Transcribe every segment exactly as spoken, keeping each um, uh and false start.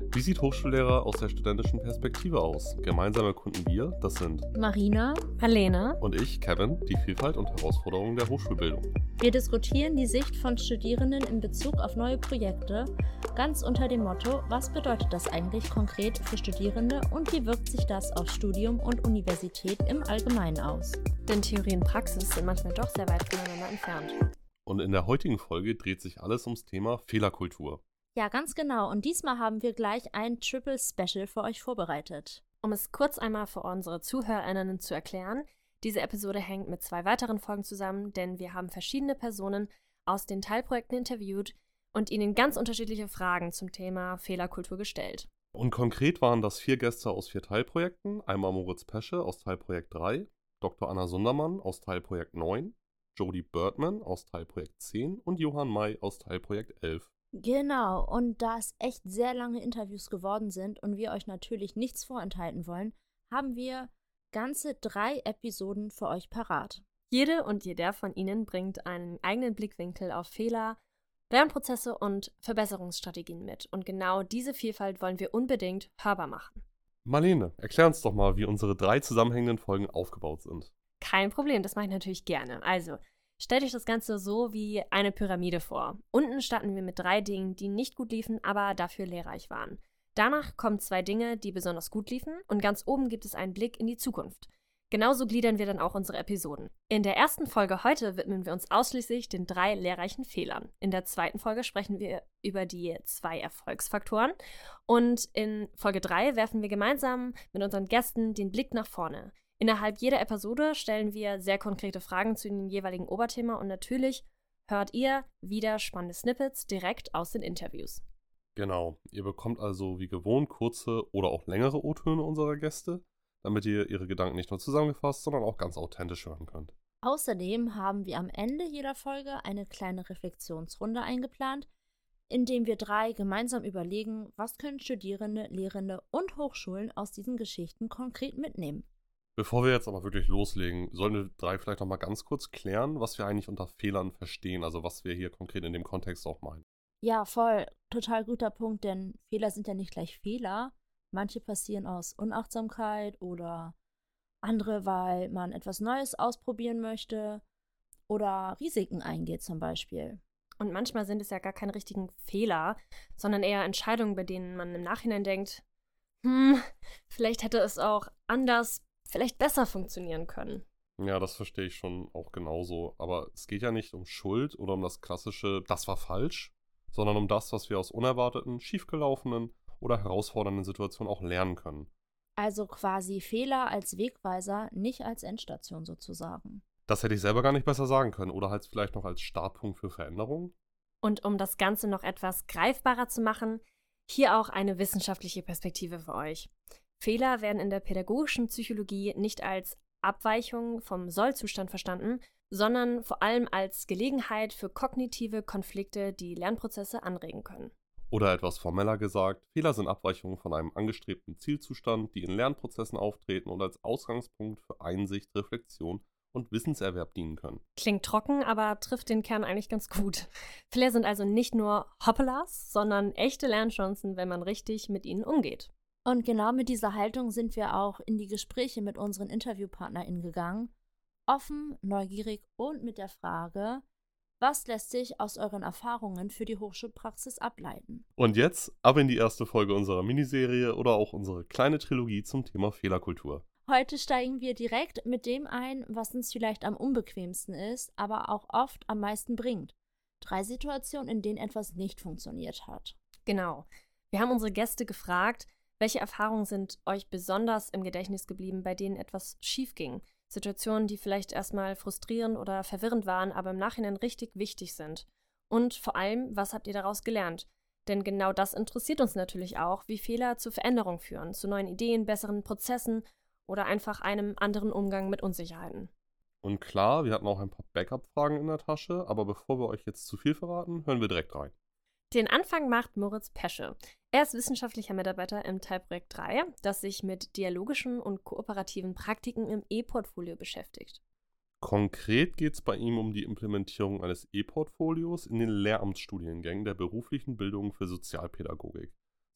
Wie sieht Hochschullehrer aus der studentischen Perspektive aus? Gemeinsam erkunden wir, das sind Marina, Marlene und ich, Kevin, die Vielfalt und Herausforderungen der Hochschulbildung. Wir diskutieren die Sicht von Studierenden in Bezug auf neue Projekte, ganz unter dem Motto, was bedeutet das eigentlich konkret für Studierende und wie wirkt sich das auf Studium und Universität im Allgemeinen aus? Denn Theorie und Praxis sind manchmal doch sehr weit voneinander entfernt. Und in der heutigen Folge dreht sich alles ums Thema Fehlerkultur. Ja, ganz genau. Und diesmal haben wir gleich ein Triple Special für euch vorbereitet. Um es kurz einmal für unsere ZuhörerInnen zu erklären, diese Episode hängt mit zwei weiteren Folgen zusammen, denn wir haben verschiedene Personen aus den Teilprojekten interviewt und ihnen ganz unterschiedliche Fragen zum Thema Fehlerkultur gestellt. Und konkret waren das vier Gäste aus vier Teilprojekten, einmal Moritz Pesche aus Teilprojekt drei, Doktor Anna Sundermann aus Teilprojekt neun, Jody Birdman aus Teilprojekt zehn und Johann May aus Teilprojekt elf. Genau, und da es echt sehr lange Interviews geworden sind und wir euch natürlich nichts vorenthalten wollen, haben wir ganze drei Episoden für euch parat. Jede und jeder von ihnen bringt einen eigenen Blickwinkel auf Fehler, Lernprozesse und Verbesserungsstrategien mit. Und genau diese Vielfalt wollen wir unbedingt hörbar machen. Marlene, erklär uns doch mal, wie unsere drei zusammenhängenden Folgen aufgebaut sind. Kein Problem, das mache ich natürlich gerne. Also, stellt euch das Ganze so wie eine Pyramide vor. Unten starten wir mit drei Dingen, die nicht gut liefen, aber dafür lehrreich waren. Danach kommen zwei Dinge, die besonders gut liefen, und ganz oben gibt es einen Blick in die Zukunft. Genauso gliedern wir dann auch unsere Episoden. In der ersten Folge heute widmen wir uns ausschließlich den drei lehrreichen Fehlern. In der zweiten Folge sprechen wir über die zwei Erfolgsfaktoren. Und in Folge drei werfen wir gemeinsam mit unseren Gästen den Blick nach vorne. Innerhalb jeder Episode stellen wir sehr konkrete Fragen zu dem jeweiligen Oberthema und natürlich hört ihr wieder spannende Snippets direkt aus den Interviews. Genau, ihr bekommt also wie gewohnt kurze oder auch längere O-Töne unserer Gäste, damit ihr ihre Gedanken nicht nur zusammengefasst, sondern auch ganz authentisch hören könnt. Außerdem haben wir am Ende jeder Folge eine kleine Reflexionsrunde eingeplant, in dem wir drei gemeinsam überlegen, was können Studierende, Lehrende und Hochschulen aus diesen Geschichten konkret mitnehmen. Bevor wir jetzt aber wirklich loslegen, sollen wir drei vielleicht noch mal ganz kurz klären, was wir eigentlich unter Fehlern verstehen, also was wir hier konkret in dem Kontext auch meinen. Ja, voll. Total guter Punkt, denn Fehler sind ja nicht gleich Fehler. Manche passieren aus Unachtsamkeit oder andere, weil man etwas Neues ausprobieren möchte oder Risiken eingeht zum Beispiel. Und manchmal sind es ja gar keine richtigen Fehler, sondern eher Entscheidungen, bei denen man im Nachhinein denkt, hm, vielleicht hätte es auch anders, vielleicht besser funktionieren können. Ja, das verstehe ich schon auch genauso. Aber es geht ja nicht um Schuld oder um das klassische, das war falsch, sondern um das, was wir aus unerwarteten, schiefgelaufenen oder herausfordernden Situationen auch lernen können. Also quasi Fehler als Wegweiser, nicht als Endstation sozusagen. Das hätte ich selber gar nicht besser sagen können oder halt vielleicht noch als Startpunkt für Veränderungen. Und um das Ganze noch etwas greifbarer zu machen, hier auch eine wissenschaftliche Perspektive für euch. Fehler werden in der pädagogischen Psychologie nicht als Abweichung vom Sollzustand verstanden, sondern vor allem als Gelegenheit für kognitive Konflikte, die Lernprozesse anregen können. Oder etwas formeller gesagt, Fehler sind Abweichungen von einem angestrebten Zielzustand, die in Lernprozessen auftreten und als Ausgangspunkt für Einsicht, Reflexion und Wissenserwerb dienen können. Klingt trocken, aber trifft den Kern eigentlich ganz gut. Fehler sind also nicht nur Hoppelas, sondern echte Lernchancen, wenn man richtig mit ihnen umgeht. Und genau mit dieser Haltung sind wir auch in die Gespräche mit unseren InterviewpartnerInnen gegangen. Offen, neugierig und mit der Frage, was lässt sich aus euren Erfahrungen für die Hochschulpraxis ableiten? Und jetzt ab in die erste Folge unserer Miniserie oder auch unsere kleine Trilogie zum Thema Fehlerkultur. Heute steigen wir direkt mit dem ein, was uns vielleicht am unbequemsten ist, aber auch oft am meisten bringt. Drei Situationen, in denen etwas nicht funktioniert hat. Genau. Wir haben unsere Gäste gefragt, welche Erfahrungen sind euch besonders im Gedächtnis geblieben, bei denen etwas schief ging? Situationen, die vielleicht erstmal frustrierend oder verwirrend waren, aber im Nachhinein richtig wichtig sind. Und vor allem, was habt ihr daraus gelernt? Denn genau das interessiert uns natürlich auch, wie Fehler zu Veränderung führen, zu neuen Ideen, besseren Prozessen oder einfach einem anderen Umgang mit Unsicherheiten. Und klar, wir hatten auch ein paar Backup-Fragen in der Tasche, aber bevor wir euch jetzt zu viel verraten, hören wir direkt rein. Den Anfang macht Moritz Pesche. Er ist wissenschaftlicher Mitarbeiter im Teilprojekt drei, das sich mit dialogischen und kooperativen Praktiken im E-Portfolio beschäftigt. Konkret geht es bei ihm um die Implementierung eines E-Portfolios in den Lehramtsstudiengängen der beruflichen Bildung für Sozialpädagogik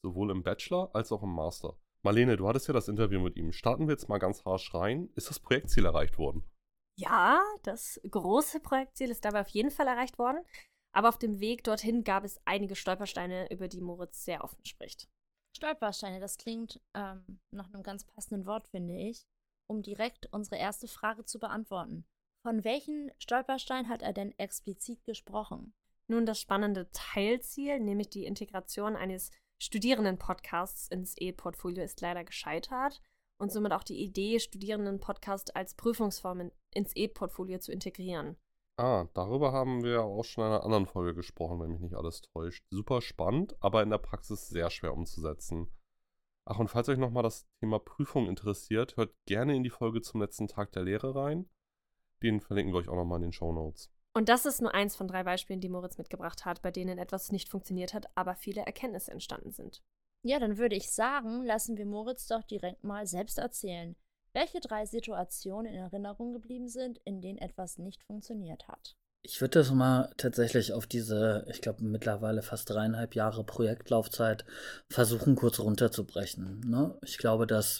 sowohl im Bachelor als auch im Master. Marlene, du hattest ja das Interview mit ihm. Starten wir jetzt mal ganz harsch rein. Ist das Projektziel erreicht worden? Ja, das große Projektziel ist dabei auf jeden Fall erreicht worden. Aber auf dem Weg dorthin gab es einige Stolpersteine, über die Moritz sehr offen spricht. Stolpersteine, das klingt ähm, nach einem ganz passenden Wort, finde ich, um direkt unsere erste Frage zu beantworten. Von welchen Stolperstein hat er denn explizit gesprochen? Nun, das spannende Teilziel, nämlich die Integration eines Studierenden-Podcasts ins E-Portfolio, ist leider gescheitert und somit auch die Idee, Studierenden-Podcast als Prüfungsform in, ins E-Portfolio zu integrieren. Ah, darüber haben wir auch schon in einer anderen Folge gesprochen, wenn mich nicht alles täuscht. Super spannend, aber in der Praxis sehr schwer umzusetzen. Ach, und falls euch nochmal das Thema Prüfung interessiert, hört gerne in die Folge zum letzten Tag der Lehre rein. Den verlinken wir euch auch nochmal in den Shownotes. Und das ist nur eins von drei Beispielen, die Moritz mitgebracht hat, bei denen etwas nicht funktioniert hat, aber viele Erkenntnisse entstanden sind. Ja, dann würde ich sagen, lassen wir Moritz doch direkt mal selbst erzählen, welche drei Situationen in Erinnerung geblieben sind, in denen etwas nicht funktioniert hat. Ich würde das mal tatsächlich auf diese, ich glaube, mittlerweile fast dreieinhalb Jahre Projektlaufzeit versuchen, kurz runterzubrechen. Ne? Ich glaube, dass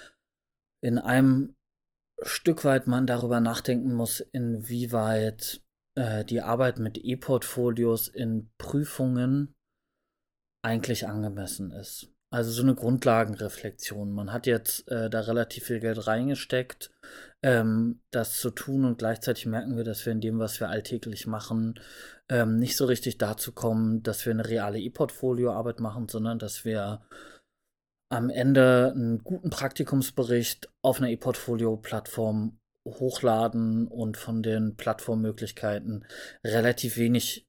in einem Stück weit man darüber nachdenken muss, inwieweit äh, die Arbeit mit E-Portfolios in Prüfungen eigentlich angemessen ist. Also so eine Grundlagenreflexion. Man hat jetzt äh, da relativ viel Geld reingesteckt, ähm, das zu tun, und gleichzeitig merken wir, dass wir in dem, was wir alltäglich machen, ähm, nicht so richtig dazu kommen, dass wir eine reale E-Portfolio-Arbeit machen, sondern dass wir am Ende einen guten Praktikumsbericht auf einer E-Portfolio-Plattform hochladen und von den Plattformmöglichkeiten relativ wenig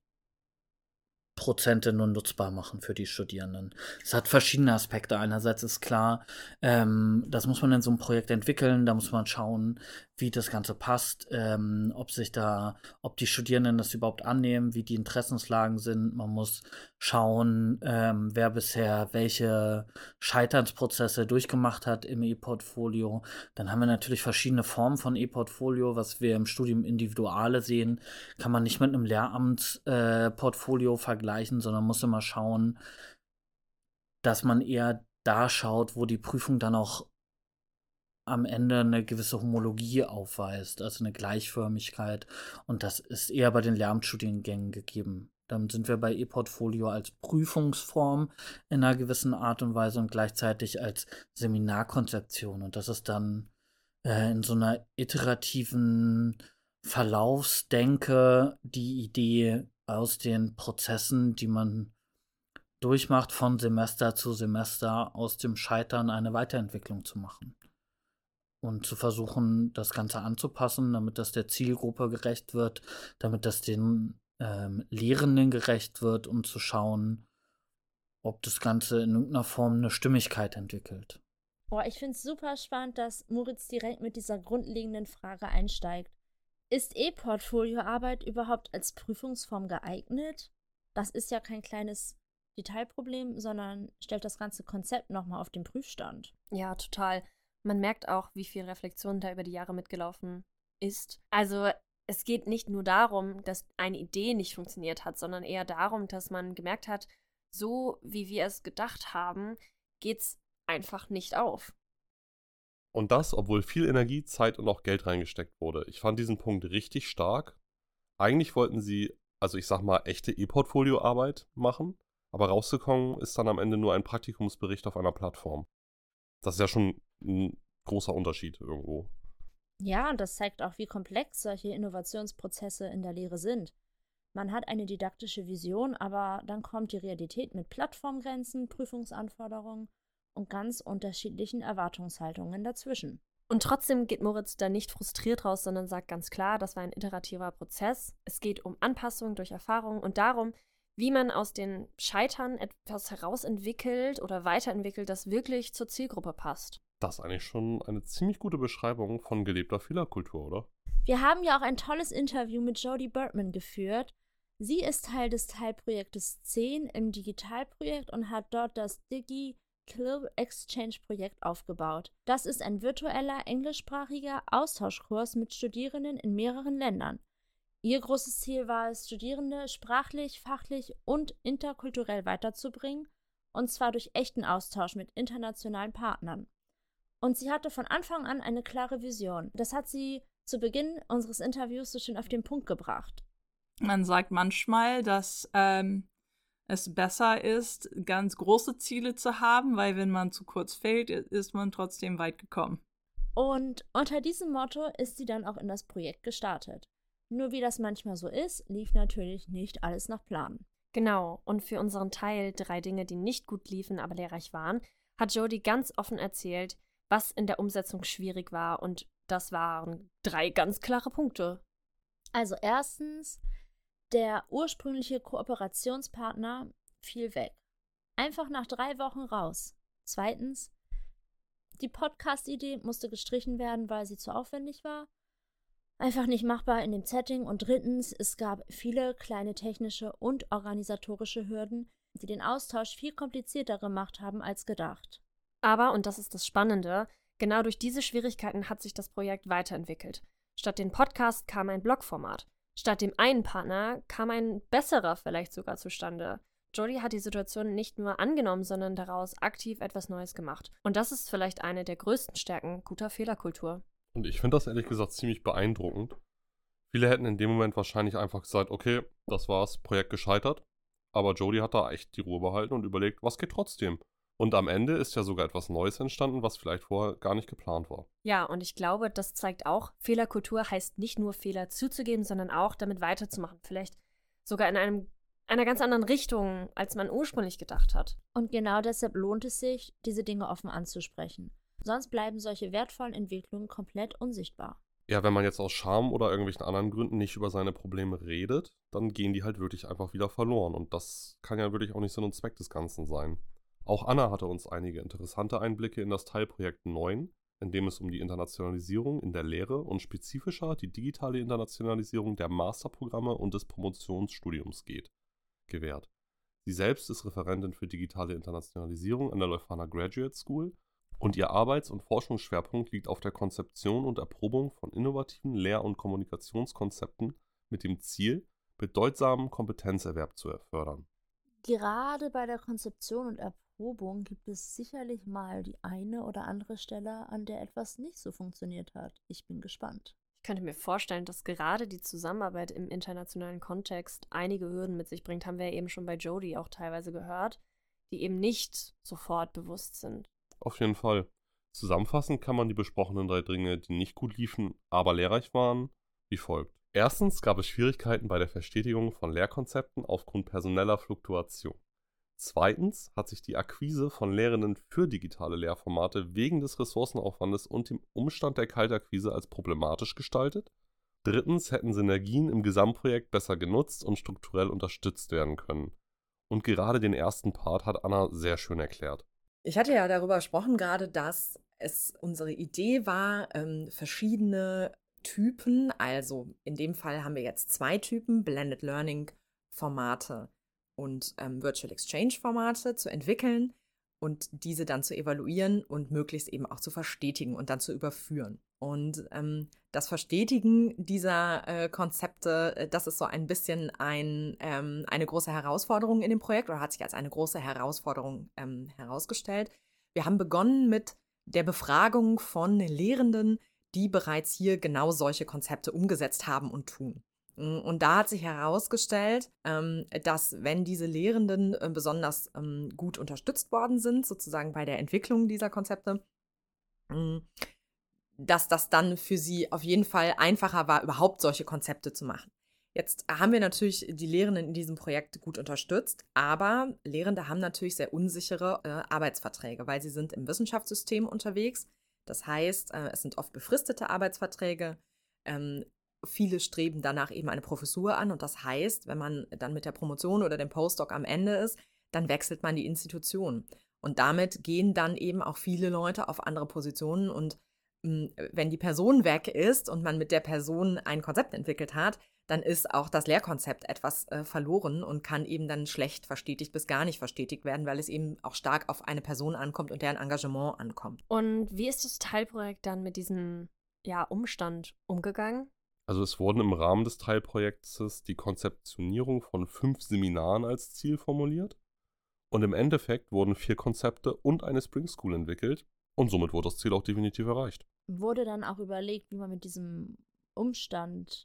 Prozente nur nutzbar machen für die Studierenden. Es hat verschiedene Aspekte. Einerseits ist klar, ähm, das muss man in so einem Projekt entwickeln, da muss man schauen, wie das Ganze passt, ähm, ob sich da, ob die Studierenden das überhaupt annehmen, wie die Interessenslagen sind. Man muss schauen, ähm, wer bisher welche Scheiternsprozesse durchgemacht hat im E-Portfolio. Dann haben wir natürlich verschiedene Formen von E-Portfolio, was wir im Studium Individuale sehen, kann man nicht mit einem Lehramtsportfolio äh, vergleichen, sondern muss immer schauen, dass man eher da schaut, wo die Prüfung dann auch am Ende eine gewisse Homologie aufweist, also eine Gleichförmigkeit. Und das ist eher bei den Lehramtsstudiengängen gegeben. Dann sind wir bei E-Portfolio als Prüfungsform in einer gewissen Art und Weise und gleichzeitig als Seminarkonzeption. Und das ist dann äh, in so einer iterativen Verlaufsdenke die Idee aus den Prozessen, die man durchmacht, von Semester zu Semester aus dem Scheitern eine Weiterentwicklung zu machen. Und zu versuchen, das Ganze anzupassen, damit das der Zielgruppe gerecht wird, damit das den ähm, Lehrenden gerecht wird, um zu schauen, ob das Ganze in irgendeiner Form eine Stimmigkeit entwickelt. Boah, ich finde es super spannend, dass Moritz direkt mit dieser grundlegenden Frage einsteigt. Ist E-Portfolio-Arbeit überhaupt als Prüfungsform geeignet? Das ist ja kein kleines Detailproblem, sondern stellt das ganze Konzept nochmal auf den Prüfstand. Ja, total. Man merkt auch, wie viel Reflexion da über die Jahre mitgelaufen ist. Also es geht nicht nur darum, dass eine Idee nicht funktioniert hat, sondern eher darum, dass man gemerkt hat, so wie wir es gedacht haben, geht's einfach nicht auf. Und das, obwohl viel Energie, Zeit und auch Geld reingesteckt wurde. Ich fand diesen Punkt richtig stark. Eigentlich wollten sie, also ich sag mal, echte E-Portfolio-Arbeit machen, aber rausgekommen ist dann am Ende nur ein Praktikumsbericht auf einer Plattform. Das ist ja schon ein großer Unterschied irgendwo. Ja, und das zeigt auch, wie komplex solche Innovationsprozesse in der Lehre sind. Man hat eine didaktische Vision, aber dann kommt die Realität mit Plattformgrenzen, Prüfungsanforderungen und ganz unterschiedlichen Erwartungshaltungen dazwischen. Und trotzdem geht Moritz da nicht frustriert raus, sondern sagt ganz klar, das war ein iterativer Prozess. Es geht um Anpassung durch Erfahrung und darum, wie man aus den Scheitern etwas herausentwickelt oder weiterentwickelt, das wirklich zur Zielgruppe passt. Das ist eigentlich schon eine ziemlich gute Beschreibung von gelebter Fehlerkultur, oder? Wir haben ja auch ein tolles Interview mit Jody Birdman geführt. Sie ist Teil des Teilprojektes zehn im Digitalprojekt und hat dort das Digi Clear Exchange Projekt aufgebaut. Das ist ein virtueller englischsprachiger Austauschkurs mit Studierenden in mehreren Ländern. Ihr großes Ziel war es, Studierende sprachlich, fachlich und interkulturell weiterzubringen und zwar durch echten Austausch mit internationalen Partnern. Und sie hatte von Anfang an eine klare Vision. Das hat sie zu Beginn unseres Interviews so schön auf den Punkt gebracht. Man sagt manchmal, dass ähm, es besser ist, ganz große Ziele zu haben, weil wenn man zu kurz fällt, ist man trotzdem weit gekommen. Und unter diesem Motto ist sie dann auch in das Projekt gestartet. Nur wie das manchmal so ist, lief natürlich nicht alles nach Plan. Genau, und für unseren Teil drei Dinge, die nicht gut liefen, aber lehrreich waren, hat Jodie ganz offen erzählt, was in der Umsetzung schwierig war, und das waren drei ganz klare Punkte. Also erstens, der ursprüngliche Kooperationspartner fiel weg. Einfach nach drei Wochen raus. Zweitens, die Podcast-Idee musste gestrichen werden, weil sie zu aufwendig war. Einfach nicht machbar in dem Setting. Und drittens, es gab viele kleine technische und organisatorische Hürden, die den Austausch viel komplizierter gemacht haben als gedacht. Aber, und das ist das Spannende, genau durch diese Schwierigkeiten hat sich das Projekt weiterentwickelt. Statt dem Podcast kam ein Blogformat. Statt dem einen Partner kam ein besserer vielleicht sogar zustande. Jodie hat die Situation nicht nur angenommen, sondern daraus aktiv etwas Neues gemacht. Und das ist vielleicht eine der größten Stärken guter Fehlerkultur. Und ich finde das ehrlich gesagt ziemlich beeindruckend. Viele hätten in dem Moment wahrscheinlich einfach gesagt, okay, das war's, Projekt gescheitert. Aber Jodie hat da echt die Ruhe behalten und überlegt, was geht trotzdem? Und am Ende ist ja sogar etwas Neues entstanden, was vielleicht vorher gar nicht geplant war. Ja, und ich glaube, das zeigt auch, Fehlerkultur heißt nicht nur Fehler zuzugeben, sondern auch damit weiterzumachen. Vielleicht sogar in einem, einer ganz anderen Richtung, als man ursprünglich gedacht hat. Und genau deshalb lohnt es sich, diese Dinge offen anzusprechen. Sonst bleiben solche wertvollen Entwicklungen komplett unsichtbar. Ja, wenn man jetzt aus Scham oder irgendwelchen anderen Gründen nicht über seine Probleme redet, dann gehen die halt wirklich einfach wieder verloren. Und das kann ja wirklich auch nicht Sinn und Zweck des Ganzen sein. Auch Anna hatte uns einige interessante Einblicke in das Teilprojekt neun, in dem es um die Internationalisierung in der Lehre und spezifischer die digitale Internationalisierung der Masterprogramme und des Promotionsstudiums geht, gewährt. Sie selbst ist Referentin für digitale Internationalisierung an der Leuphana Graduate School und ihr Arbeits- und Forschungsschwerpunkt liegt auf der Konzeption und Erprobung von innovativen Lehr- und Kommunikationskonzepten mit dem Ziel, bedeutsamen Kompetenzerwerb zu fördern. Gerade bei der Konzeption und Erprobung gibt es sicherlich mal die eine oder andere Stelle, an der etwas nicht so funktioniert hat. Ich bin gespannt. Ich könnte mir vorstellen, dass gerade die Zusammenarbeit im internationalen Kontext einige Hürden mit sich bringt, haben wir ja eben schon bei Jodie auch teilweise gehört, die eben nicht sofort bewusst sind. Auf jeden Fall. Zusammenfassend kann man die besprochenen drei Dinge, die nicht gut liefen, aber lehrreich waren, wie folgt. Erstens gab es Schwierigkeiten bei der Verstetigung von Lehrkonzepten aufgrund personeller Fluktuation. Zweitens hat sich die Akquise von Lehrenden für digitale Lehrformate wegen des Ressourcenaufwandes und dem Umstand der Kaltakquise als problematisch gestaltet. Drittens hätten Synergien im Gesamtprojekt besser genutzt und strukturell unterstützt werden können. Und gerade den ersten Part hat Anna sehr schön erklärt. Ich hatte ja darüber gesprochen gerade, dass es unsere Idee war, ähm, verschiedene Typen, also in dem Fall haben wir jetzt zwei Typen, Blended Learning Formate und ähm, Virtual Exchange Formate zu entwickeln und diese dann zu evaluieren und möglichst eben auch zu verstetigen und dann zu überführen. Und ähm, das Verstetigen dieser äh, Konzepte, äh, das ist so ein bisschen ein, ähm, eine große Herausforderung in dem Projekt oder hat sich als eine große Herausforderung ähm, herausgestellt. Wir haben begonnen mit der Befragung von Lehrenden, die bereits hier genau solche Konzepte umgesetzt haben und tun. Und da hat sich herausgestellt, ähm, dass wenn diese Lehrenden äh, besonders ähm, gut unterstützt worden sind, sozusagen bei der Entwicklung dieser Konzepte, äh, dass das dann für sie auf jeden Fall einfacher war, überhaupt solche Konzepte zu machen. Jetzt haben wir natürlich die Lehrenden in diesem Projekt gut unterstützt, aber Lehrende haben natürlich sehr unsichere äh, Arbeitsverträge, weil sie sind im Wissenschaftssystem unterwegs. Das heißt, äh, es sind oft befristete Arbeitsverträge. Ähm, viele streben danach eben eine Professur an und das heißt, wenn man dann mit der Promotion oder dem Postdoc am Ende ist, dann wechselt man die Institution. Und damit gehen dann eben auch viele Leute auf andere Positionen und wenn die Person weg ist und man mit der Person ein Konzept entwickelt hat, dann ist auch das Lehrkonzept etwas äh, verloren und kann eben dann schlecht verstetigt bis gar nicht verstetigt werden, weil es eben auch stark auf eine Person ankommt und deren Engagement ankommt. Und wie ist das Teilprojekt dann mit diesem ja, Umstand umgegangen? Also es wurden im Rahmen des Teilprojektes die Konzeptionierung von fünf Seminaren als Ziel formuliert Und im Endeffekt wurden vier Konzepte und eine Spring School entwickelt und somit wurde das Ziel auch definitiv erreicht. Wurde dann auch überlegt, wie man mit diesem Umstand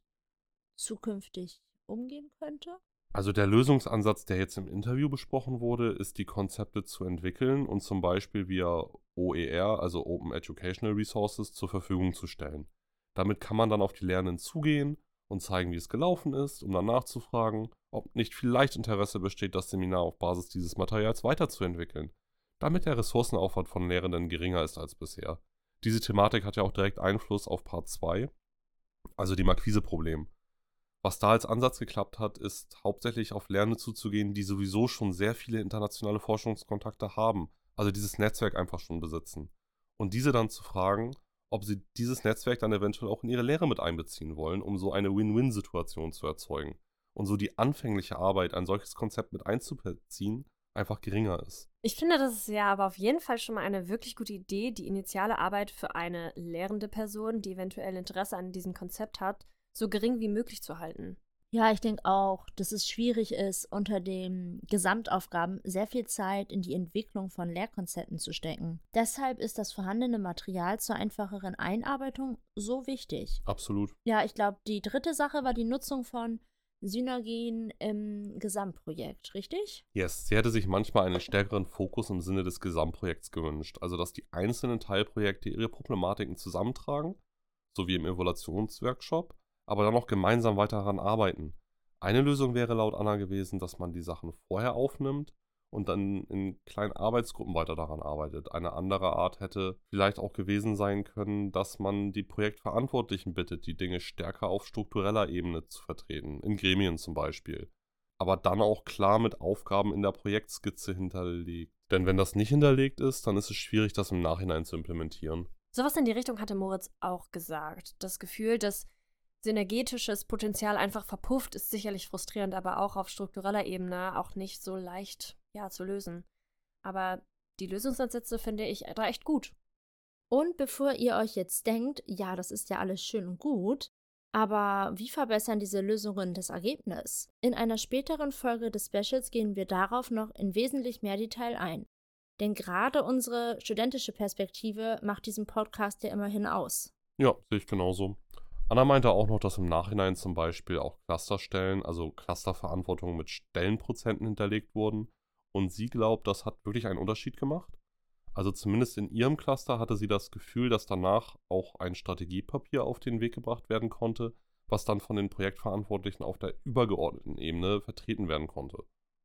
zukünftig umgehen könnte? Also der Lösungsansatz, der jetzt im Interview besprochen wurde, ist, die Konzepte zu entwickeln und zum Beispiel via O E R, also Open Educational Resources, zur Verfügung zu stellen. Damit kann man dann auf die Lernenden zugehen und zeigen, wie es gelaufen ist, um dann nachzufragen, ob nicht vielleicht Interesse besteht, das Seminar auf Basis dieses Materials weiterzuentwickeln, damit der Ressourcenaufwand von Lehrenden geringer ist als bisher. Diese Thematik hat ja auch direkt Einfluss auf Part zwei, also dem Akquiseproblem. Was da als Ansatz geklappt hat, ist hauptsächlich auf Lernende zuzugehen, die sowieso schon sehr viele internationale Forschungskontakte haben, also dieses Netzwerk einfach schon besitzen. Und diese dann zu fragen, ob sie dieses Netzwerk dann eventuell auch in ihre Lehre mit einbeziehen wollen, um so eine Win-Win-Situation zu erzeugen. Und so die anfängliche Arbeit, ein solches Konzept mit einzubeziehen, einfach geringer ist. Ich finde, das ist ja aber auf jeden Fall schon mal eine wirklich gute Idee, die initiale Arbeit für eine lehrende Person, die eventuell Interesse an diesem Konzept hat, so gering wie möglich zu halten. Ja, ich denke auch, dass es schwierig ist, unter den Gesamtaufgaben sehr viel Zeit in die Entwicklung von Lehrkonzepten zu stecken. Deshalb ist das vorhandene Material zur einfacheren Einarbeitung so wichtig. Absolut. Ja, ich glaube, die dritte Sache war die Nutzung von Synergien im Gesamtprojekt, richtig? Yes, sie hätte sich manchmal einen stärkeren Fokus im Sinne des Gesamtprojekts gewünscht, also dass die einzelnen Teilprojekte ihre Problematiken zusammentragen, so wie im Evaluationsworkshop, aber dann auch gemeinsam weiter daran arbeiten. Eine Lösung wäre laut Anna gewesen, dass man die Sachen vorher aufnimmt und dann in kleinen Arbeitsgruppen weiter daran arbeitet. Eine andere Art hätte vielleicht auch gewesen sein können, dass man die Projektverantwortlichen bittet, die Dinge stärker auf struktureller Ebene zu vertreten, in Gremien zum Beispiel. Aber dann auch klar mit Aufgaben in der Projektskizze hinterlegt. Denn wenn das nicht hinterlegt ist, dann ist es schwierig, das im Nachhinein zu implementieren. Sowas in die Richtung hatte Moritz auch gesagt. Das Gefühl, dass synergetisches Potenzial einfach verpufft, ist sicherlich frustrierend, aber auch auf struktureller Ebene auch nicht so leicht, ja, zu lösen. Aber die Lösungsansätze finde ich da echt gut. Und bevor ihr euch jetzt denkt, ja, das ist ja alles schön und gut, aber wie verbessern diese Lösungen das Ergebnis? In einer späteren Folge des Specials gehen wir darauf noch in wesentlich mehr Detail ein. Denn gerade unsere studentische Perspektive macht diesen Podcast ja immerhin aus. Ja, sehe ich genauso. Anna meinte auch noch, dass im Nachhinein zum Beispiel auch Clusterstellen, also Clusterverantwortung mit Stellenprozenten hinterlegt wurden. Und sie glaubt, das hat wirklich einen Unterschied gemacht. Also zumindest in ihrem Cluster hatte sie das Gefühl, dass danach auch ein Strategiepapier auf den Weg gebracht werden konnte, was dann von den Projektverantwortlichen auf der übergeordneten Ebene vertreten werden konnte.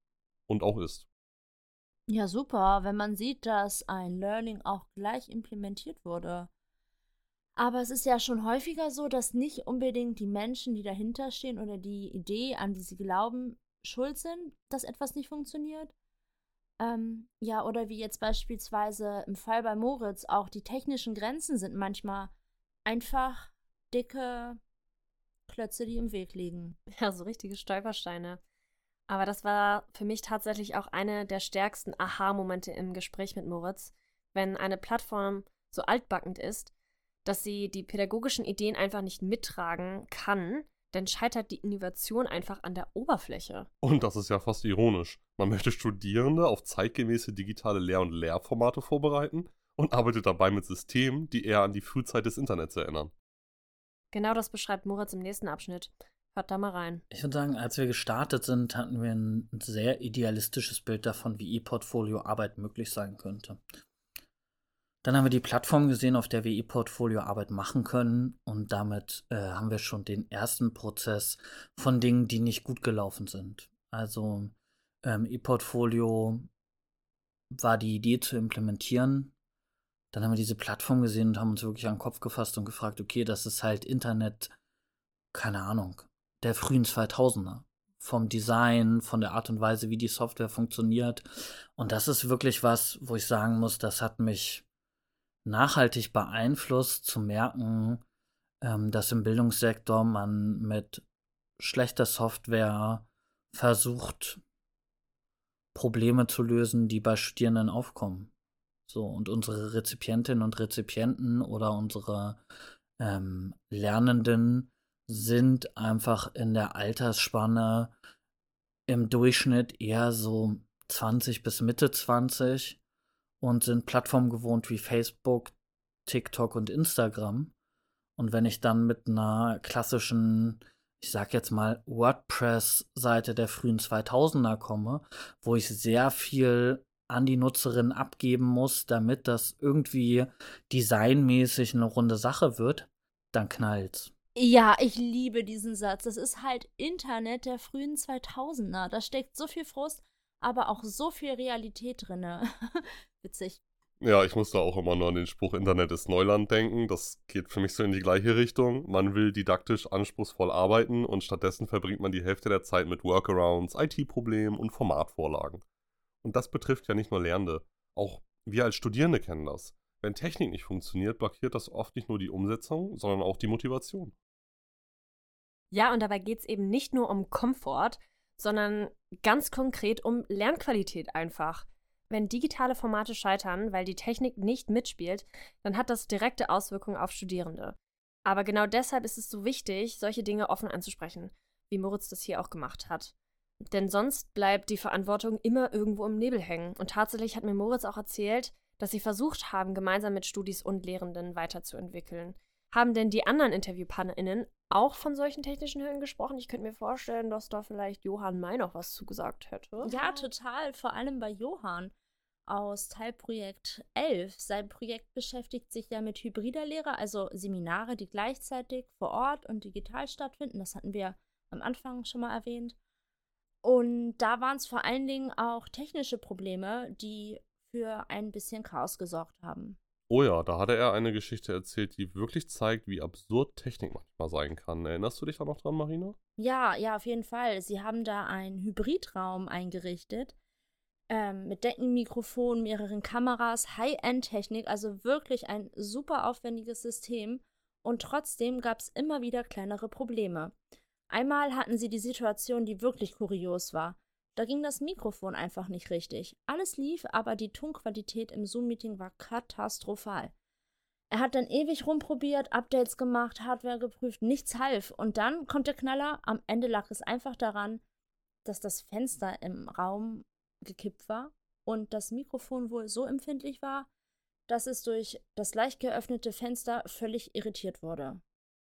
Und auch ist. Ja, super, wenn man sieht, dass ein Learning auch gleich implementiert wurde. Aber es ist ja schon häufiger so, dass nicht unbedingt die Menschen, die dahinter stehen oder die Idee, an die sie glauben, schuld sind, dass etwas nicht funktioniert. Ähm, ja, oder wie jetzt beispielsweise im Fall bei Moritz, auch die technischen Grenzen sind manchmal einfach dicke Klötze, die im Weg liegen. Ja, so richtige Stolpersteine. Aber das war für mich tatsächlich auch eine der stärksten Aha-Momente im Gespräch mit Moritz, wenn eine Plattform so altbackend ist, dass sie die pädagogischen Ideen einfach nicht mittragen kann, dann scheitert die Innovation einfach an der Oberfläche. Und das ist ja fast ironisch. Man möchte Studierende auf zeitgemäße digitale Lehr- und Lehrformate vorbereiten und arbeitet dabei mit Systemen, die eher an die Frühzeit des Internets erinnern. Genau das beschreibt Moritz im nächsten Abschnitt. Hört da mal rein. Ich würde sagen, als wir gestartet sind, hatten wir ein sehr idealistisches Bild davon, wie ePortfolio Arbeit möglich sein könnte. Dann haben wir die Plattform gesehen, auf der wir ePortfolio Arbeit machen können, und damit äh, haben wir schon den ersten Prozess von Dingen, die nicht gut gelaufen sind. Also ähm, ePortfolio war die Idee zu implementieren. Dann haben wir diese Plattform gesehen und haben uns wirklich an den Kopf gefasst und gefragt, okay, das ist halt Internet, keine Ahnung, der frühen zweitausender. Vom Design, von der Art und Weise, wie die Software funktioniert. Und das ist wirklich was, wo ich sagen muss, das hat mich nachhaltig beeinflusst, zu merken, ähm, dass im Bildungssektor man mit schlechter Software versucht, Probleme zu lösen, die bei Studierenden aufkommen. So, und unsere Rezipientinnen und Rezipienten oder unsere ähm, Lernenden sind einfach in der Altersspanne im Durchschnitt eher so zwanzig bis Mitte zwanzig und sind Plattformen gewohnt wie Facebook, TikTok und Instagram. Und wenn ich dann mit einer klassischen, ich sag jetzt mal, WordPress-Seite der frühen zweitausender komme, wo ich sehr viel an die Nutzerin abgeben muss, damit das irgendwie designmäßig eine runde Sache wird, dann knallt's. Ja, ich liebe diesen Satz. Das ist halt Internet der frühen zweitausender. Da steckt so viel Frust, aber auch so viel Realität drin. Witzig. Ja, ich muss da auch immer nur an den Spruch Internet ist Neuland denken. Das geht für mich so in die gleiche Richtung. Man will didaktisch anspruchsvoll arbeiten und stattdessen verbringt man die Hälfte der Zeit mit Workarounds, I T-Problemen und Formatvorlagen. Und das betrifft ja nicht nur Lernende. Auch wir als Studierende kennen das. Wenn Technik nicht funktioniert, blockiert das oft nicht nur die Umsetzung, sondern auch die Motivation. Ja, und dabei geht es eben nicht nur um Komfort, sondern ganz konkret um Lernqualität einfach. Wenn digitale Formate scheitern, weil die Technik nicht mitspielt, dann hat das direkte Auswirkungen auf Studierende. Aber genau deshalb ist es so wichtig, solche Dinge offen anzusprechen, wie Moritz das hier auch gemacht hat. Denn sonst bleibt die Verantwortung immer irgendwo im Nebel hängen. Und tatsächlich hat mir Moritz auch erzählt, dass sie versucht haben, gemeinsam mit Studis und Lehrenden weiterzuentwickeln. Haben denn die anderen InterviewpartnerInnen auch von solchen technischen Hürden gesprochen? Ich könnte mir vorstellen, dass da vielleicht Johann May noch was zugesagt hätte. Ja, total. Vor allem bei Johann aus Teilprojekt elf. Sein Projekt beschäftigt sich ja mit hybrider Lehre, also Seminare, die gleichzeitig vor Ort und digital stattfinden. Das hatten wir am Anfang schon mal erwähnt. Und da waren es vor allen Dingen auch technische Probleme, die für ein bisschen Chaos gesorgt haben. Oh ja, da hatte er eine Geschichte erzählt, die wirklich zeigt, wie absurd Technik manchmal sein kann. Erinnerst du dich da noch dran, Marina? Ja, ja, auf jeden Fall. Sie haben da einen Hybridraum eingerichtet, ähm, mit Deckenmikrofon, mehreren Kameras, High-End-Technik, also wirklich ein super aufwendiges System. Und trotzdem gab es immer wieder kleinere Probleme. Einmal hatten sie die Situation, die wirklich kurios war. Da ging das Mikrofon einfach nicht richtig. Alles lief, aber die Tonqualität im Zoom-Meeting war katastrophal. Er hat dann ewig rumprobiert, Updates gemacht, Hardware geprüft, nichts half. Und dann kommt der Knaller. Am Ende lag es einfach daran, dass das Fenster im Raum gekippt war und das Mikrofon wohl so empfindlich war, dass es durch das leicht geöffnete Fenster völlig irritiert wurde.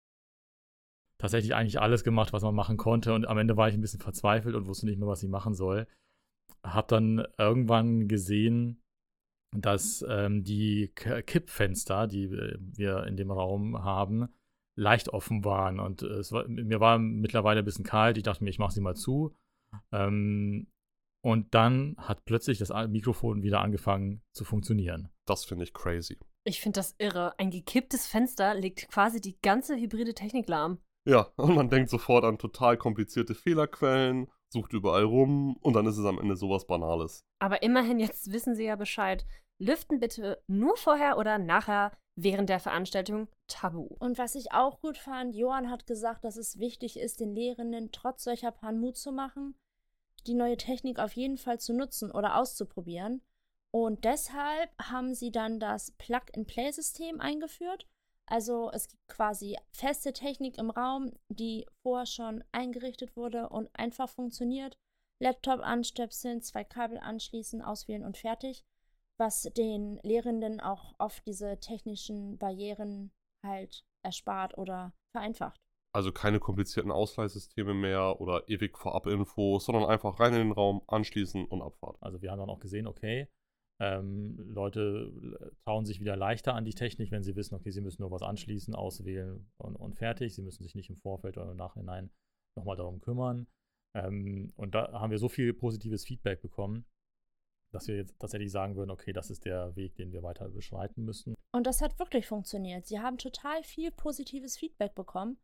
Tatsächlich eigentlich alles gemacht, was man machen konnte, und am Ende war ich ein bisschen verzweifelt und wusste nicht mehr, was ich machen soll. Hab dann irgendwann gesehen, dass ähm, die K- Kippfenster, die wir in dem Raum haben, leicht offen waren, und äh, es war, mir war mittlerweile ein bisschen kalt. Ich dachte mir, ich mache sie mal zu. Ähm, und dann hat plötzlich das Mikrofon wieder angefangen zu funktionieren. Das finde ich crazy. Ich finde das irre. Ein gekipptes Fenster legt quasi die ganze hybride Technik lahm. Ja, und man denkt sofort an total komplizierte Fehlerquellen, sucht überall rum und dann ist es am Ende sowas Banales. Aber immerhin, jetzt wissen Sie ja Bescheid. Lüften bitte nur vorher oder nachher während der Veranstaltung tabu. Und was ich auch gut fand, Johann hat gesagt, dass es wichtig ist, den Lehrenden trotz solcher Pannen Mut zu machen, die neue Technik auf jeden Fall zu nutzen oder auszuprobieren. Und deshalb haben sie dann das Plug-and-Play-System eingeführt. Also es gibt quasi feste Technik im Raum, die vorher schon eingerichtet wurde und einfach funktioniert. Laptop anstöpseln, zwei Kabel anschließen, auswählen und fertig. Was den Lehrenden auch oft diese technischen Barrieren halt erspart oder vereinfacht. Also keine komplizierten Ausleihsysteme mehr oder ewig Vorab-Infos, sondern einfach rein in den Raum, anschließen und Abfahrt. Also wir haben dann auch gesehen, okay, ähm, Leute trauen sich wieder leichter an die Technik, wenn sie wissen, okay, sie müssen nur was anschließen, auswählen und, und fertig. Sie müssen sich nicht im Vorfeld oder im Nachhinein nochmal darum kümmern. Ähm, und da haben wir so viel positives Feedback bekommen, dass wir jetzt tatsächlich sagen würden, okay, das ist der Weg, den wir weiter beschreiten müssen. Und das hat wirklich funktioniert. Sie haben total viel positives Feedback bekommen.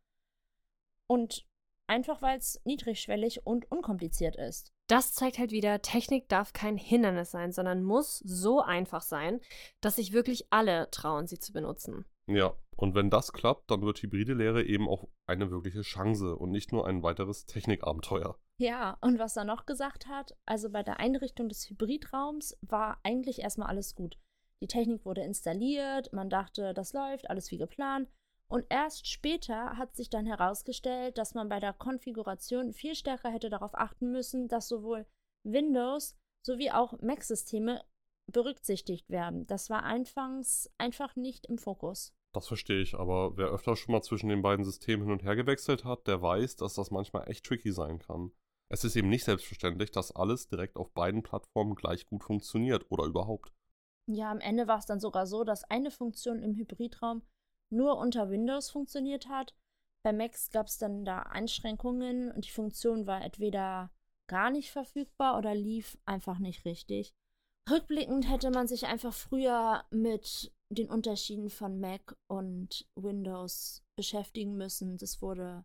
Und einfach, weil es niedrigschwellig und unkompliziert ist. Das zeigt halt wieder, Technik darf kein Hindernis sein, sondern muss so einfach sein, dass sich wirklich alle trauen, sie zu benutzen. Ja, und wenn das klappt, dann wird hybride Lehre eben auch eine wirkliche Chance und nicht nur ein weiteres Technikabenteuer. Ja, und was er noch gesagt hat, also bei der Einrichtung des Hybridraums war eigentlich erstmal alles gut. Die Technik wurde installiert, man dachte, das läuft, alles wie geplant. Und erst später hat sich dann herausgestellt, dass man bei der Konfiguration viel stärker hätte darauf achten müssen, dass sowohl Windows sowie auch Mac-Systeme berücksichtigt werden. Das war anfangs einfach nicht im Fokus. Das verstehe ich, aber wer öfter schon mal zwischen den beiden Systemen hin und her gewechselt hat, der weiß, dass das manchmal echt tricky sein kann. Es ist eben nicht selbstverständlich, dass alles direkt auf beiden Plattformen gleich gut funktioniert oder überhaupt. Ja, am Ende war es dann sogar so, dass eine Funktion im Hybridraum nur unter Windows funktioniert hat. Bei Macs gab es dann da Einschränkungen und die Funktion war entweder gar nicht verfügbar oder lief einfach nicht richtig. Rückblickend hätte man sich einfach früher mit den Unterschieden von Mac und Windows beschäftigen müssen. Das wurde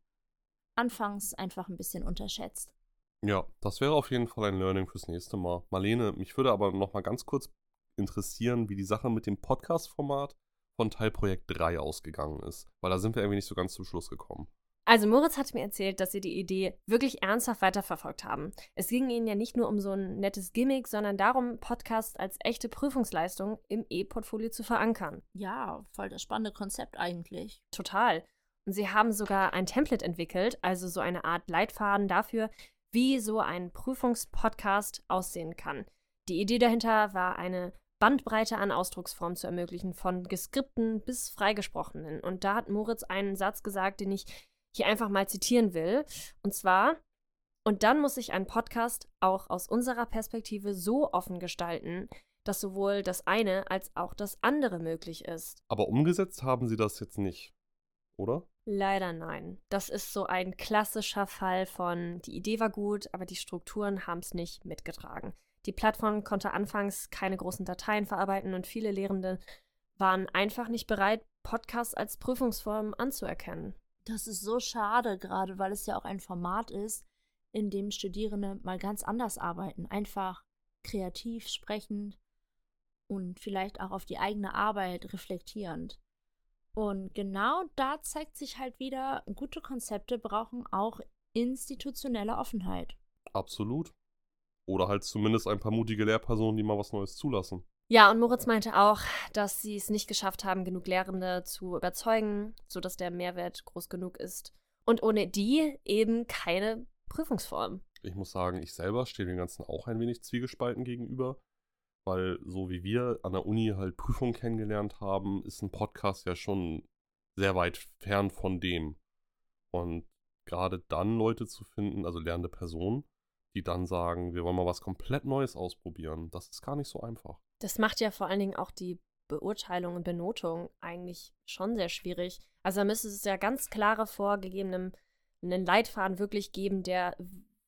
anfangs einfach ein bisschen unterschätzt. Ja, das wäre auf jeden Fall ein Learning fürs nächste Mal. Marlene, mich würde aber noch mal ganz kurz interessieren, wie die Sache mit dem Podcast-Format von Teilprojekt drei ausgegangen ist. Weil da sind wir irgendwie nicht so ganz zum Schluss gekommen. Also Moritz hat mir erzählt, dass sie die Idee wirklich ernsthaft weiterverfolgt haben. Es ging ihnen ja nicht nur um so ein nettes Gimmick, sondern darum, Podcasts als echte Prüfungsleistung im E-Portfolio zu verankern. Ja, voll das spannende Konzept eigentlich. Total. Und sie haben sogar ein Template entwickelt, also so eine Art Leitfaden dafür, wie so ein Prüfungspodcast aussehen kann. Die Idee dahinter war, eine Bandbreite an Ausdrucksformen zu ermöglichen, von geskripten bis freigesprochenen. Und da hat Moritz einen Satz gesagt, den ich hier einfach mal zitieren will. Und zwar: Und dann muss sich ein Podcast auch aus unserer Perspektive so offen gestalten, dass sowohl das eine als auch das andere möglich ist. Aber umgesetzt haben sie das jetzt nicht, oder? Leider nein. Das ist so ein klassischer Fall von, die Idee war gut, aber die Strukturen haben es nicht mitgetragen. Die Plattform konnte anfangs keine großen Dateien verarbeiten und viele Lehrende waren einfach nicht bereit, Podcasts als Prüfungsform anzuerkennen. Das ist so schade, gerade weil es ja auch ein Format ist, in dem Studierende mal ganz anders arbeiten. Einfach kreativ, sprechend und vielleicht auch auf die eigene Arbeit reflektierend. Und genau da zeigt sich halt wieder, gute Konzepte brauchen auch institutionelle Offenheit. Absolut. Oder halt zumindest ein paar mutige Lehrpersonen, die mal was Neues zulassen. Ja, und Moritz meinte auch, dass sie es nicht geschafft haben, genug Lehrende zu überzeugen, sodass der Mehrwert groß genug ist. Und ohne die eben keine Prüfungsform. Ich muss sagen, ich selber stehe dem Ganzen auch ein wenig zwiegespalten gegenüber. Weil so wie wir an der Uni halt Prüfungen kennengelernt haben, ist ein Podcast ja schon sehr weit fern von dem. Und gerade dann Leute zu finden, also lernende Personen, die dann sagen, wir wollen mal was komplett Neues ausprobieren, das ist gar nicht so einfach. Das macht ja vor allen Dingen auch die Beurteilung und Benotung eigentlich schon sehr schwierig. Also da müsste es ja ganz klare vorgegebenen einen Leitfaden wirklich geben, der,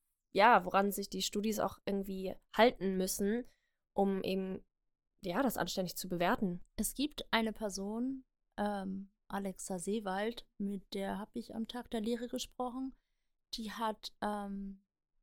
ja, woran sich die Studis auch irgendwie halten müssen, um eben, ja, das anständig zu bewerten. Es gibt eine Person, ähm, Alexa Seewald, mit der habe ich am Tag der Lehre gesprochen. Die hat ähm,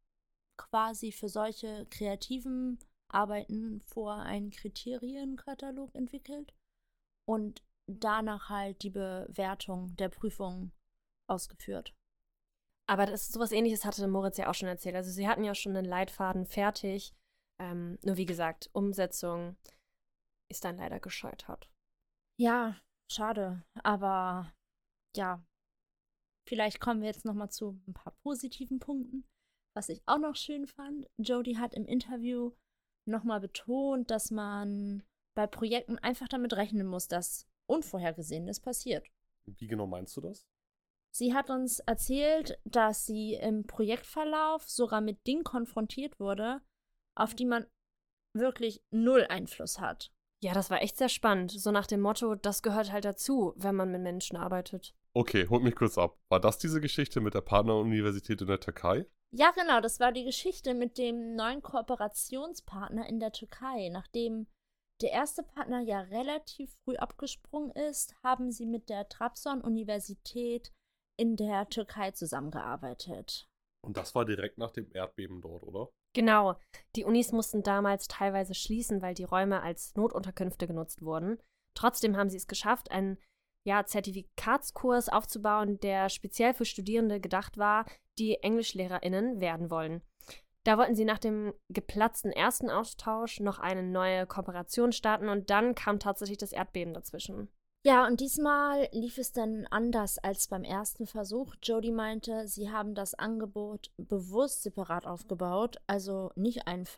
quasi für solche kreativen Arbeiten vor einen Kriterienkatalog entwickelt und danach halt die Bewertung der Prüfung ausgeführt. Aber das, sowas Ähnliches hatte Moritz ja auch schon erzählt. Also sie hatten ja schon einen Leitfaden fertig. Ähm, nur wie gesagt, Umsetzung ist dann leider gescheitert. Ja, schade. Aber ja, vielleicht kommen wir jetzt nochmal zu ein paar positiven Punkten. Was ich auch noch schön fand, Jodie hat im Interview nochmal betont, dass man bei Projekten einfach damit rechnen muss, dass Unvorhergesehenes passiert. Wie genau meinst du das? Sie hat uns erzählt, dass sie im Projektverlauf sogar mit Dingen konfrontiert wurde, auf die man wirklich null Einfluss hat. Ja, das war echt sehr spannend. So nach dem Motto, das gehört halt dazu, wenn man mit Menschen arbeitet. Okay, holt mich kurz ab. War das diese Geschichte mit der Partneruniversität in der Türkei? Ja, genau, das war die Geschichte mit dem neuen Kooperationspartner in der Türkei. Nachdem der erste Partner ja relativ früh abgesprungen ist, haben sie mit der Trabzon-Universität in der Türkei zusammengearbeitet. Und das war direkt nach dem Erdbeben dort, oder? Genau. Die Unis mussten damals teilweise schließen, weil die Räume als Notunterkünfte genutzt wurden. Trotzdem haben sie es geschafft, einen ja, Zertifikatskurs aufzubauen, der speziell für Studierende gedacht war, die EnglischlehrerInnen werden wollen. Da wollten sie nach dem geplatzten ersten Austausch noch eine neue Kooperation starten und dann kam tatsächlich das Erdbeben dazwischen. Ja, und diesmal lief es dann anders als beim ersten Versuch. Jodie meinte, sie haben das Angebot bewusst separat aufgebaut, also nicht einfach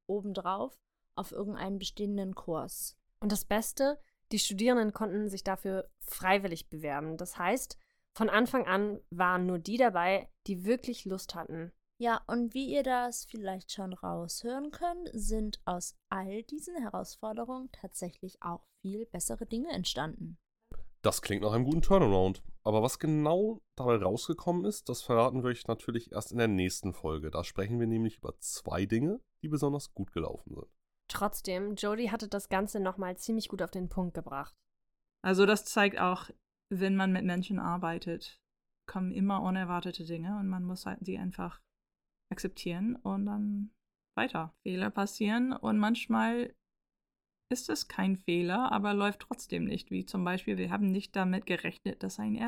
obendrauf auf irgendeinen bestehenden Kurs. Und das Beste, die Studierenden konnten sich dafür freiwillig bewerben. Das heißt, von Anfang an waren nur die dabei, die wirklich Lust hatten. Ja, und wie ihr das vielleicht schon raushören könnt, sind aus all diesen Herausforderungen tatsächlich auch viel bessere Dinge entstanden. Das klingt nach einem guten Turnaround. Aber was genau dabei rausgekommen ist, das verraten wir euch natürlich erst in der nächsten Folge. Da sprechen wir nämlich über zwei Dinge, die besonders gut gelaufen sind. Trotzdem, Jodie hatte das Ganze nochmal ziemlich gut auf den Punkt gebracht. Also das zeigt auch, wenn man mit Menschen arbeitet, kommen immer unerwartete Dinge und man muss halt die einfach akzeptieren und dann weiter. Fehler passieren und manchmal ist es kein Fehler, aber läuft trotzdem nicht. Wie zum Beispiel, wir haben nicht damit gerechnet, dass ein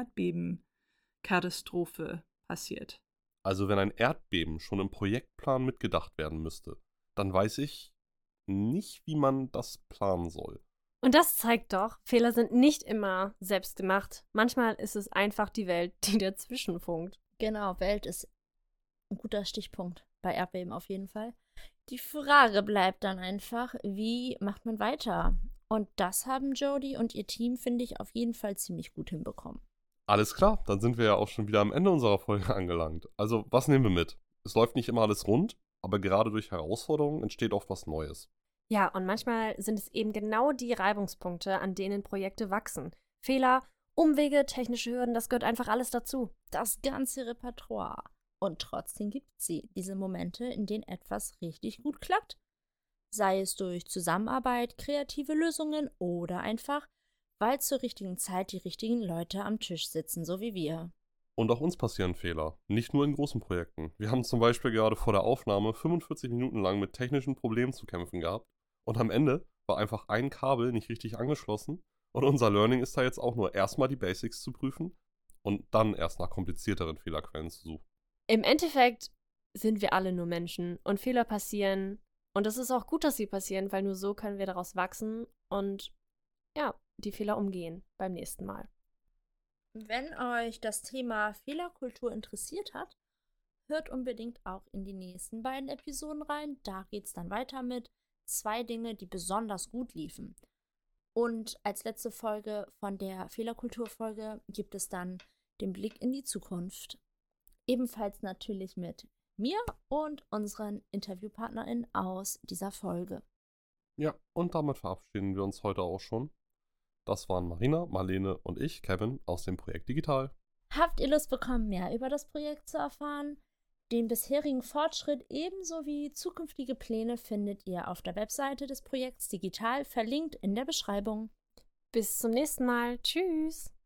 Erdbebenkatastrophe passiert. Also wenn ein Erdbeben schon im Projektplan mitgedacht werden müsste, dann weiß ich nicht, wie man das planen soll. Und das zeigt doch, Fehler sind nicht immer selbst gemacht. Manchmal ist es einfach die Welt, die dazwischen funkt. Genau, Welt ist ein guter Stichpunkt bei Erdbeben auf jeden Fall. Die Frage bleibt dann einfach, wie macht man weiter? Und das haben Jodie und ihr Team, finde ich, auf jeden Fall ziemlich gut hinbekommen. Alles klar, dann sind wir ja auch schon wieder am Ende unserer Folge angelangt. Also, was nehmen wir mit? Es läuft nicht immer alles rund, aber gerade durch Herausforderungen entsteht oft was Neues. Ja, und manchmal sind es eben genau die Reibungspunkte, an denen Projekte wachsen. Fehler, Umwege, technische Hürden, das gehört einfach alles dazu. Das ganze Repertoire. Und trotzdem gibt es sie, diese Momente, in denen etwas richtig gut klappt. Sei es durch Zusammenarbeit, kreative Lösungen oder einfach, weil zur richtigen Zeit die richtigen Leute am Tisch sitzen, so wie wir. Und auch uns passieren Fehler, nicht nur in großen Projekten. Wir haben zum Beispiel gerade vor der Aufnahme fünfundvierzig Minuten lang mit technischen Problemen zu kämpfen gehabt und am Ende war einfach ein Kabel nicht richtig angeschlossen und unser Learning ist da jetzt auch nur erstmal die Basics zu prüfen und dann erst nach komplizierteren Fehlerquellen zu suchen. Im Endeffekt sind wir alle nur Menschen und Fehler passieren. Und es ist auch gut, dass sie passieren, weil nur so können wir daraus wachsen und ja, die Fehler umgehen beim nächsten Mal. Wenn euch das Thema Fehlerkultur interessiert hat, hört unbedingt auch in die nächsten beiden Episoden rein. Da geht es dann weiter mit zwei Dinge, die besonders gut liefen. Und als letzte Folge von der Fehlerkulturfolge gibt es dann den Blick in die Zukunft. Ebenfalls natürlich mit mir und unseren InterviewpartnerInnen aus dieser Folge. Ja, und damit verabschieden wir uns heute auch schon. Das waren Marina, Marlene und ich, Kevin, aus dem Projekt Digital. Habt ihr Lust bekommen, mehr über das Projekt zu erfahren? Den bisherigen Fortschritt ebenso wie zukünftige Pläne findet ihr auf der Webseite des Projekts Digital, verlinkt in der Beschreibung. Bis zum nächsten Mal. Tschüss!